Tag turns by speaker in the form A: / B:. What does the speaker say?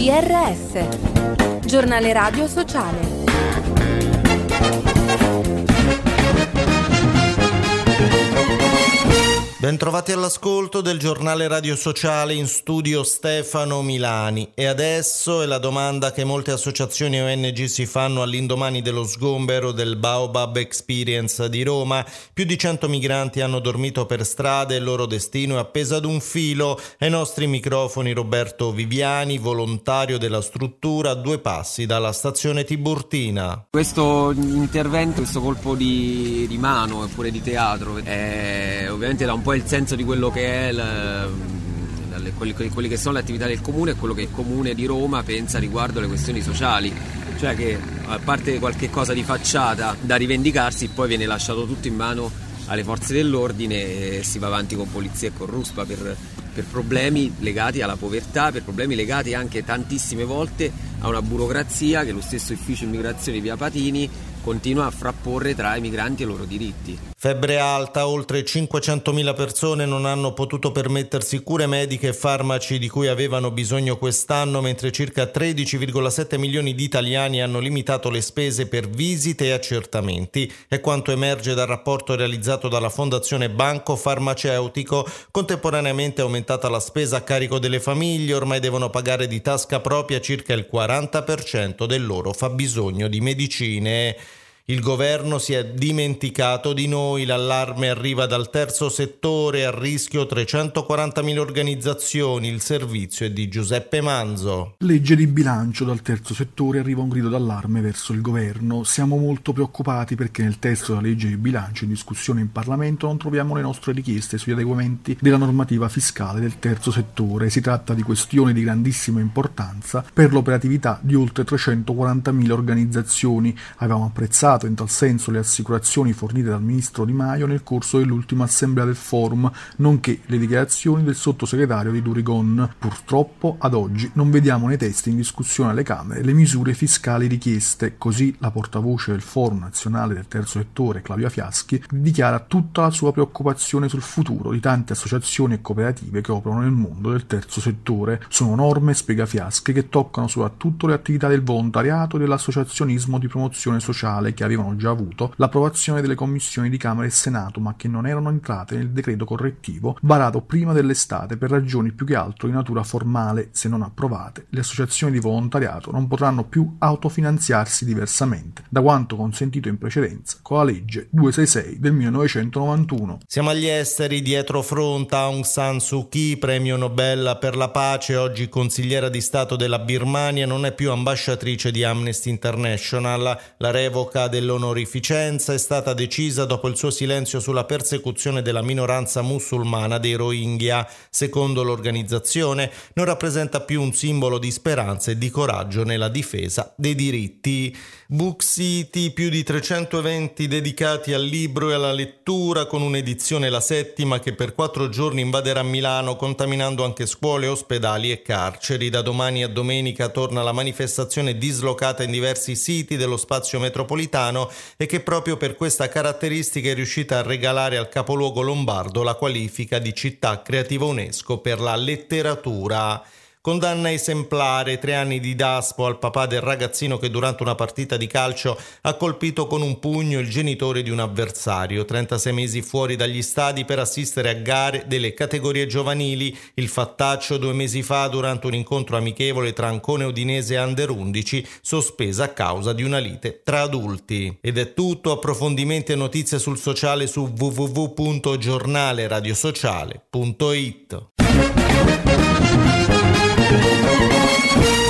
A: GRS, Giornale Radio Sociale.
B: Bentrovati all'ascolto del Giornale Radio Sociale, in studio Stefano Milani. E adesso è la domanda che molte associazioni e ONG si fanno all'indomani dello sgombero del Baobab Experience di Roma. Più di 100 migranti hanno dormito per strada e il loro destino è appeso ad un filo. Ai nostri microfoni Roberto Viviani, volontario della struttura, a 2 passi dalla stazione Tiburtina.
C: Questo intervento, questo colpo di mano e pure di teatro, ovviamente dà un po' il senso di quello che è quelli che sono le attività del comune e quello che il comune di Roma pensa riguardo alle questioni sociali, cioè che a parte qualche cosa di facciata da rivendicarsi, poi viene lasciato tutto in mano alle forze dell'ordine e si va avanti con polizia e con ruspa per problemi legati alla povertà, per problemi legati anche tantissime volte a una burocrazia che lo stesso ufficio immigrazione di Via Patini continua a frapporre tra i migranti e i loro diritti.
B: Febbre alta, oltre 500.000 persone non hanno potuto permettersi cure mediche e farmaci di cui avevano bisogno quest'anno, mentre circa 13,7 milioni di italiani hanno limitato le spese per visite e accertamenti. È quanto emerge dal rapporto realizzato dalla Fondazione Banco Farmaceutico. Contemporaneamente è aumentata la spesa a carico delle famiglie, ormai devono pagare di tasca propria circa il 40% del loro fabbisogno di medicine. Il governo si è dimenticato di noi, l'allarme arriva dal terzo settore, a rischio 340.000 organizzazioni, il servizio è di Giuseppe Manzo.
D: Legge di bilancio, dal terzo settore arriva un grido d'allarme verso il governo. Siamo molto preoccupati perché nel testo della legge di bilancio in discussione in Parlamento non troviamo le nostre richieste sugli adeguamenti della normativa fiscale del terzo settore. Si tratta di questioni di grandissima importanza per l'operatività di oltre 340.000 organizzazioni. Avevamo apprezzato in tal senso le assicurazioni fornite dal ministro Di Maio nel corso dell'ultima assemblea del forum, nonché le dichiarazioni del sottosegretario di Durigon. Purtroppo ad oggi non vediamo nei testi in discussione alle Camere le misure fiscali richieste. Così la portavoce del forum nazionale del terzo settore, Claudia Fiaschi, dichiara tutta la sua preoccupazione sul futuro di tante associazioni e cooperative che operano nel mondo del terzo settore. Sono norme, spiega Fiaschi, che toccano soprattutto le attività del volontariato e dell'associazionismo di promozione sociale, che avevano già avuto l'approvazione delle commissioni di Camera e Senato, ma che non erano entrate nel decreto correttivo varato prima dell'estate per ragioni più che altro di natura formale. Se non approvate, le associazioni di volontariato non potranno più autofinanziarsi diversamente da quanto consentito in precedenza con la legge 266 del 1991.
B: Siamo agli esteri, dietro fronte Aung San Suu Kyi, premio Nobel per la pace, oggi consigliera di Stato della Birmania, non è più ambasciatrice di Amnesty International. La revoca dell'onorificenza è stata decisa dopo il suo silenzio sulla persecuzione della minoranza musulmana dei Rohingya. Secondo l'organizzazione non rappresenta più un simbolo di speranza e di coraggio nella difesa dei diritti. Book City, più di 300 eventi dedicati al libro e alla lettura, con un'edizione, la 7ª, che per 4 giorni invaderà Milano, contaminando anche scuole, ospedali e carceri. Da domani a domenica torna la manifestazione dislocata in diversi siti dello spazio metropolitano e che proprio per questa caratteristica è riuscita a regalare al capoluogo lombardo la qualifica di città creativa UNESCO per la letteratura. Condanna esemplare, 3 anni di Daspo al papà del ragazzino che durante una partita di calcio ha colpito con un pugno il genitore di un avversario. 36 mesi fuori dagli stadi per assistere a gare delle categorie giovanili. Il fattaccio 2 mesi fa durante un incontro amichevole tra Ancona Udinese e Under 11, sospesa a causa di una lite tra adulti. Ed è tutto, approfondimenti e notizie sul sociale su www.giornaleradiosociale.it.